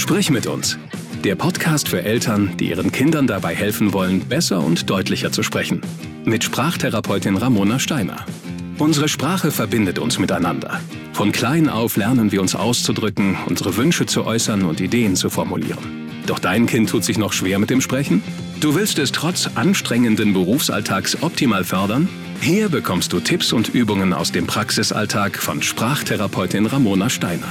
Sprich mit uns. Der Podcast für Eltern, die ihren Kindern dabei helfen wollen, besser und deutlicher zu sprechen. Mit Sprachtherapeutin Ramona Steiner. Unsere Sprache verbindet uns miteinander. Von klein auf lernen wir uns auszudrücken, unsere Wünsche zu äußern und Ideen zu formulieren. Doch dein Kind tut sich noch schwer mit dem Sprechen? Du willst es trotz anstrengenden Berufsalltags optimal fördern? Hier bekommst du Tipps und Übungen aus dem Praxisalltag von Sprachtherapeutin Ramona Steiner.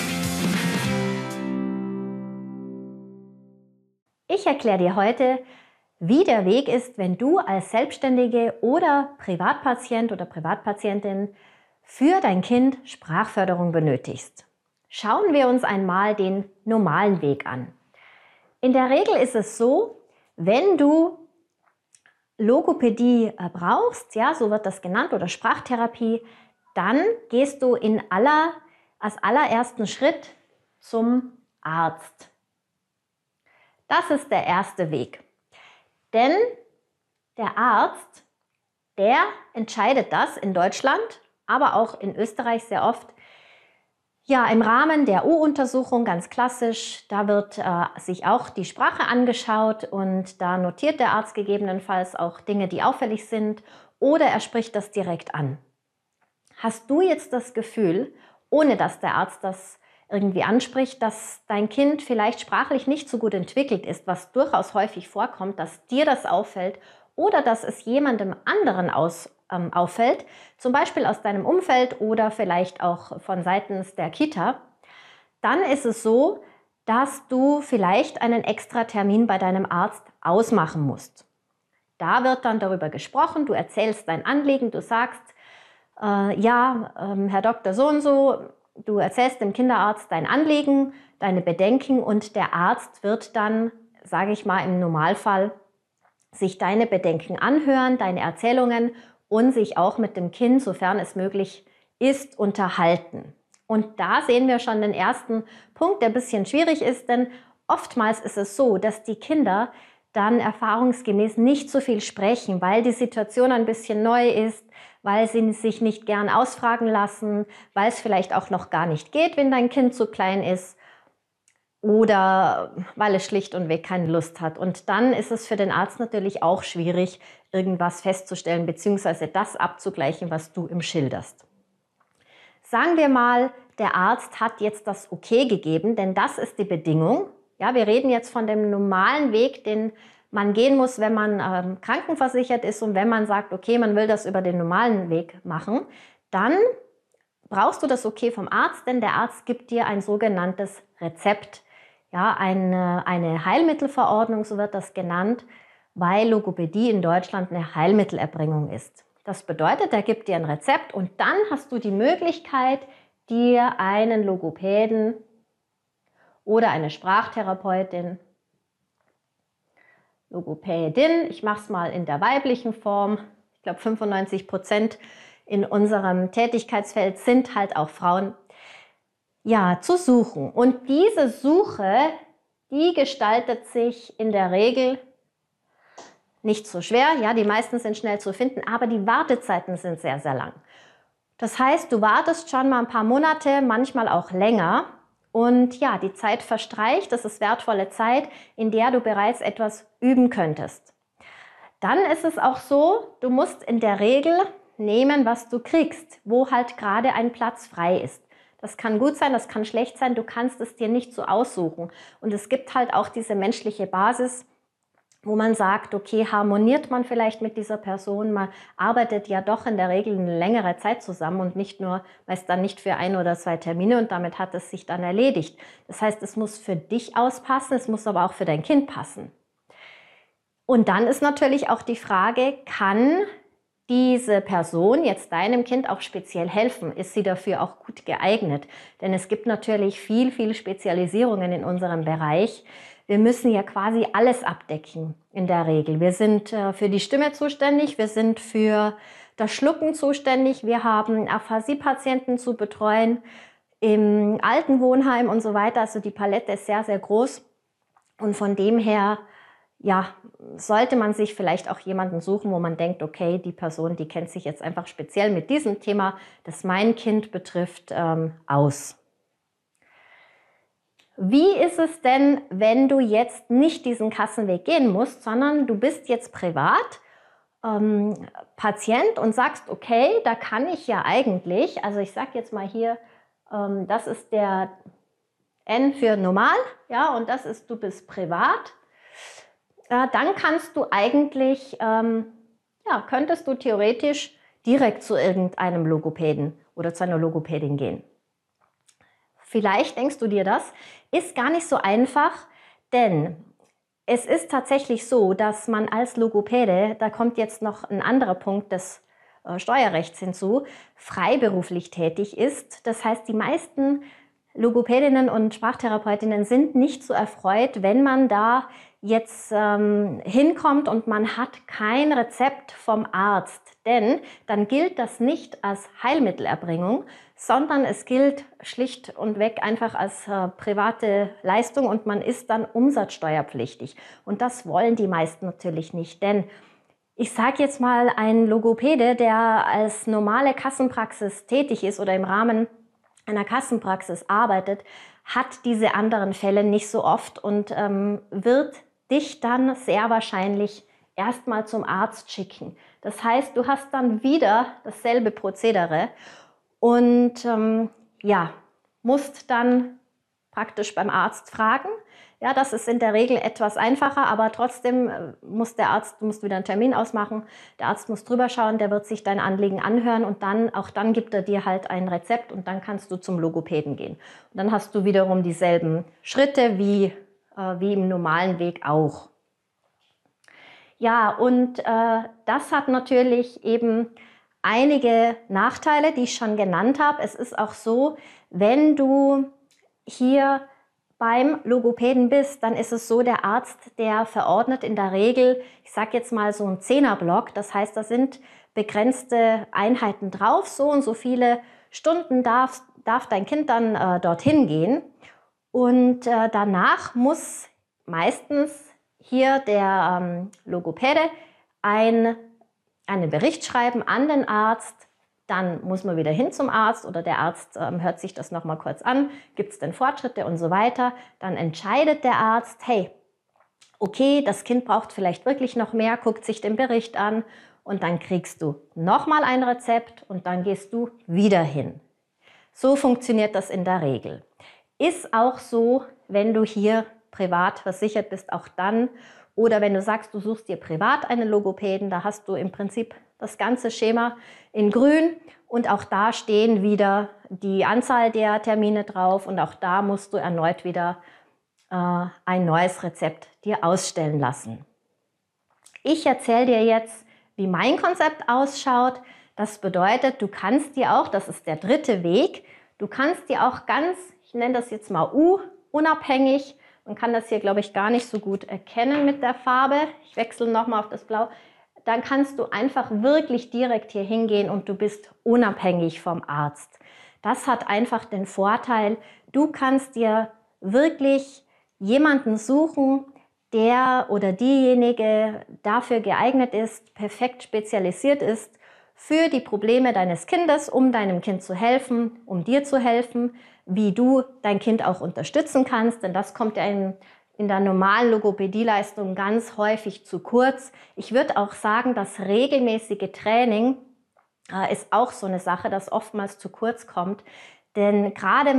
Ich erkläre dir heute, wie der Weg ist, wenn du als Selbstständige oder Privatpatient oder Privatpatientin für dein Kind Sprachförderung benötigst. Schauen wir uns einmal den normalen Weg an. In der Regel ist es so, wenn du Logopädie brauchst, ja, so wird das genannt, oder Sprachtherapie, dann gehst du als allerersten Schritt zum Arzt. Das ist der erste Weg. Denn der Arzt, der entscheidet das in Deutschland, aber auch in Österreich sehr oft, ja, im Rahmen der U-Untersuchung, ganz klassisch. Da wird sich auch die Sprache angeschaut und da notiert der Arzt gegebenenfalls auch Dinge, die auffällig sind, oder er spricht das direkt an. Hast du jetzt das Gefühl, ohne dass der Arzt das irgendwie anspricht, dass dein Kind vielleicht sprachlich nicht so gut entwickelt ist, was durchaus häufig vorkommt, dass dir das auffällt oder dass es jemandem anderen auffällt, zum Beispiel aus deinem Umfeld oder vielleicht auch von seitens der Kita, dann ist es so, dass du vielleicht einen extra Termin bei deinem Arzt ausmachen musst. Da wird dann darüber gesprochen, du erzählst dein Anliegen, du sagst, Herr Dr. So und so, du erzählst dem Kinderarzt dein Anliegen, deine Bedenken und der Arzt wird dann, sage ich mal im Normalfall, sich deine Bedenken anhören, deine Erzählungen und sich auch mit dem Kind, sofern es möglich ist, unterhalten. Und da sehen wir schon den ersten Punkt, der ein bisschen schwierig ist, denn oftmals ist es so, dass die Kinder dann erfahrungsgemäß nicht so viel sprechen, weil die Situation ein bisschen neu ist, weil sie sich nicht gern ausfragen lassen, weil es vielleicht auch noch gar nicht geht, wenn dein Kind zu klein ist oder weil es schlicht und weg keine Lust hat. Und dann ist es für den Arzt natürlich auch schwierig, irgendwas festzustellen bzw. das abzugleichen, was du ihm schilderst. Sagen wir mal, der Arzt hat jetzt das Okay gegeben, denn das ist die Bedingung. Ja, wir reden jetzt von dem normalen Weg, den man gehen muss, wenn man krankenversichert ist und wenn man sagt, okay, man will das über den normalen Weg machen, dann brauchst du das Okay vom Arzt, denn der Arzt gibt dir ein sogenanntes Rezept, ja, eine Heilmittelverordnung, so wird das genannt, weil Logopädie in Deutschland eine Heilmittelerbringung ist. Das bedeutet, er gibt dir ein Rezept und dann hast du die Möglichkeit, dir einen Logopäden oder eine Sprachtherapeutin, Logopädin, ich mache es mal in der weiblichen Form, ich glaube 95% in unserem Tätigkeitsfeld sind halt auch Frauen, ja, zu suchen. Und diese Suche, die gestaltet sich in der Regel nicht so schwer, ja, die meisten sind schnell zu finden, aber die Wartezeiten sind sehr, sehr lang. Das heißt, du wartest schon mal ein paar Monate, manchmal auch länger. Und ja, die Zeit verstreicht, das ist wertvolle Zeit, in der du bereits etwas üben könntest. Dann ist es auch so, du musst in der Regel nehmen, was du kriegst, wo halt gerade ein Platz frei ist. Das kann gut sein, das kann schlecht sein, du kannst es dir nicht so aussuchen. Und es gibt halt auch diese menschliche Basis, wo man sagt, okay, harmoniert man vielleicht mit dieser Person, man arbeitet ja doch in der Regel eine längere Zeit zusammen und nicht nur, meist dann nicht für 1 oder 2 Termine und damit hat es sich dann erledigt. Das heißt, es muss für dich auspassen, es muss aber auch für dein Kind passen. Und dann ist natürlich auch die Frage, kann diese Person jetzt deinem Kind auch speziell helfen? Ist sie dafür auch gut geeignet? Denn es gibt natürlich viel Spezialisierungen in unserem Bereich. Wir müssen ja quasi alles abdecken in der Regel. Wir sind für die Stimme zuständig, wir sind für das Schlucken zuständig, wir haben Aphasie-Patienten zu betreuen, im Altenwohnheim und so weiter. Also die Palette ist sehr, sehr groß und von dem her, ja, sollte man sich vielleicht auch jemanden suchen, wo man denkt, okay, die Person, die kennt sich jetzt einfach speziell mit diesem Thema, das mein Kind betrifft, aus. Wie ist es denn, wenn du jetzt nicht diesen Kassenweg gehen musst, sondern du bist jetzt privat Patient und sagst, okay, da kann ich ja eigentlich, also ich sage jetzt mal hier, das ist der N für normal, ja, und das ist, du bist privat, dann kannst du eigentlich, ja, könntest du theoretisch direkt zu irgendeinem Logopäden oder zu einer Logopädin gehen. Vielleicht denkst du dir das, ist gar nicht so einfach, denn es ist tatsächlich so, dass man als Logopäde, da kommt jetzt noch ein anderer Punkt des Steuerrechts hinzu, freiberuflich tätig ist. Das heißt, die meisten Logopädinnen und Sprachtherapeutinnen sind nicht so erfreut, wenn man da jetzt hinkommt und man hat kein Rezept vom Arzt. Denn dann gilt das nicht als Heilmittelerbringung, sondern es gilt schlicht und weg einfach als private Leistung und man ist dann umsatzsteuerpflichtig. Und das wollen die meisten natürlich nicht, denn ich sage jetzt mal, ein Logopäde, der als normale Kassenpraxis tätig ist oder im Rahmen einer Kassenpraxis arbeitet, hat diese anderen Fälle nicht so oft und wird dich dann sehr wahrscheinlich erstmal zum Arzt schicken. Das heißt, du hast dann wieder dasselbe Prozedere und ja, musst dann praktisch beim Arzt fragen. Ja, das ist in der Regel etwas einfacher, aber trotzdem muss der Arzt, du musst wieder einen Termin ausmachen, der Arzt muss drüber schauen, der wird sich dein Anliegen anhören und auch dann gibt er dir halt ein Rezept und dann kannst du zum Logopäden gehen. Und dann hast du wiederum dieselben Schritte wie im normalen Weg auch. Ja, und das hat natürlich eben einige Nachteile, die ich schon genannt habe. Es ist auch so, wenn du hier beim Logopäden bist, dann ist es so, der Arzt, der verordnet in der Regel, ich sage jetzt mal so einen 10er-Block, das heißt, da sind begrenzte Einheiten drauf, so und so viele Stunden darf dein Kind dann dorthin gehen und danach muss meistens hier der Logopäde einen Bericht schreiben an den Arzt. Dann muss man wieder hin zum Arzt oder der Arzt hört sich das nochmal kurz an, gibt es denn Fortschritte und so weiter. Dann entscheidet der Arzt, hey, okay, das Kind braucht vielleicht wirklich noch mehr, guckt sich den Bericht an und dann kriegst du nochmal ein Rezept und dann gehst du wieder hin. So funktioniert das in der Regel. Ist auch so, wenn du hier privat versichert bist, auch dann. Oder wenn du sagst, du suchst dir privat einen Logopäden, da hast du im Prinzip das ganze Schema in grün und auch da stehen wieder die Anzahl der Termine drauf und auch da musst du erneut wieder ein neues Rezept dir ausstellen lassen. Ich erzähle dir jetzt, wie mein Konzept ausschaut. Das bedeutet, du kannst dir auch, das ist der dritte Weg, du kannst dir auch ganz, ich nenne das jetzt mal unabhängig, man kann das hier, glaube ich, gar nicht so gut erkennen mit der Farbe. Ich wechsle nochmal auf das Blau. Dann kannst du einfach wirklich direkt hier hingehen und du bist unabhängig vom Arzt. Das hat einfach den Vorteil, du kannst dir wirklich jemanden suchen, der oder diejenige dafür geeignet ist, perfekt spezialisiert ist für die Probleme deines Kindes, um deinem Kind zu helfen, um dir zu helfen, wie du dein Kind auch unterstützen kannst, denn das kommt ja in der normalen Logopädieleistung ganz häufig zu kurz. Ich würde auch sagen, das regelmäßige Training ist auch so eine Sache, das oftmals zu kurz kommt, denn gerade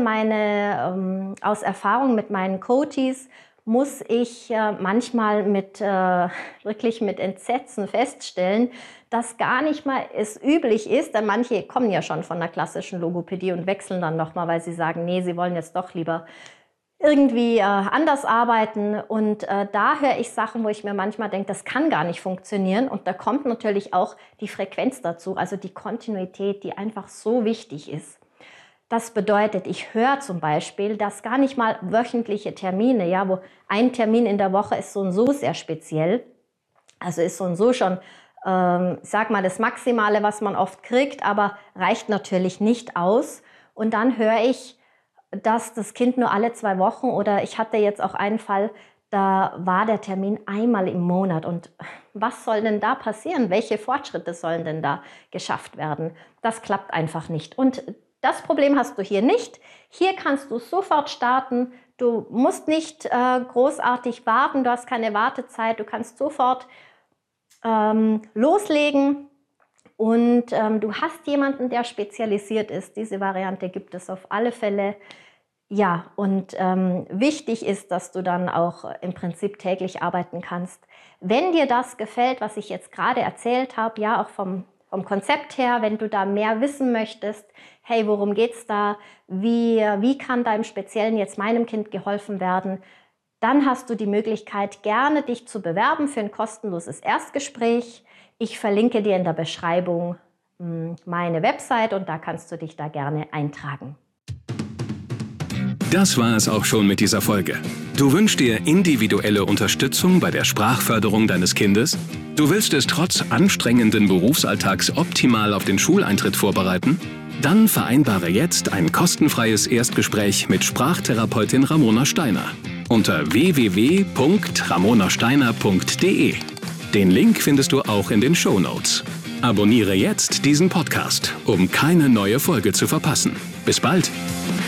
aus Erfahrung mit meinen Coaches muss ich manchmal wirklich mit Entsetzen feststellen, dass gar nicht mal es üblich ist, denn manche kommen ja schon von der klassischen Logopädie und wechseln dann nochmal, weil sie sagen, nee, sie wollen jetzt doch lieber irgendwie anders arbeiten. Und da höre ich Sachen, wo ich mir manchmal denke, das kann gar nicht funktionieren. Und da kommt natürlich auch die Frequenz dazu, also die Kontinuität, die einfach so wichtig ist. Das bedeutet, ich höre zum Beispiel, dass gar nicht mal wöchentliche Termine, ja, wo ein Termin in der Woche ist so und so sehr speziell, also ist so und so schon, sag mal, das Maximale, was man oft kriegt, aber reicht natürlich nicht aus. Und dann höre ich, dass das Kind nur alle 2 Wochen oder ich hatte jetzt auch einen Fall, da war der Termin einmal im Monat. Und was soll denn da passieren? Welche Fortschritte sollen denn da geschafft werden? Das klappt einfach nicht. Und Das Problem hast du hier nicht. Hier kannst du sofort starten. Du musst nicht großartig warten, du hast keine Wartezeit, du kannst sofort loslegen und du hast jemanden, der spezialisiert ist. Diese Variante gibt es auf alle Fälle. Ja, und wichtig ist, dass du dann auch im Prinzip täglich arbeiten kannst. Wenn dir das gefällt, was ich jetzt gerade erzählt habe, ja, auch vom Konzept her, wenn du da mehr wissen möchtest, hey, worum geht's da? Wie kann da im Speziellen jetzt meinem Kind geholfen werden? Dann hast du die Möglichkeit, gerne dich zu bewerben für ein kostenloses Erstgespräch. Ich verlinke dir in der Beschreibung meine Website und da kannst du dich da gerne eintragen. Das war es auch schon mit dieser Folge. Du wünschst dir individuelle Unterstützung bei der Sprachförderung deines Kindes? Du willst es trotz anstrengenden Berufsalltags optimal auf den Schuleintritt vorbereiten? Dann vereinbare jetzt ein kostenfreies Erstgespräch mit Sprachtherapeutin Ramona Steiner unter www.ramonasteiner.de. Den Link findest du auch in den Shownotes. Abonniere jetzt diesen Podcast, um keine neue Folge zu verpassen. Bis bald!